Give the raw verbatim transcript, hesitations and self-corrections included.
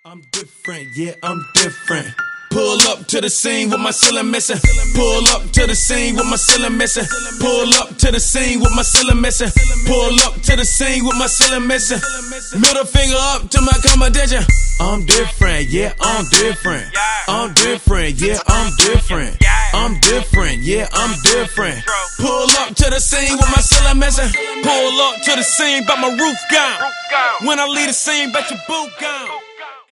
I'm different, yeah, I'm different. Pull up to the scene with my ceiling missing. Pull up to the scene with my ceiling missing. Pull up to the scene with my ceiling missing. Pull up to the scene with my ceiling missing. Middle finger up to my competition. I'm different, yeah, I'm different. I'm different, yeah, I'm different. I'm different, yeah, I'm different. Pull up to the scene with my ceiling missing. Pull up to the scene, but my roof gone. When I leave the scene, bet your boot gone.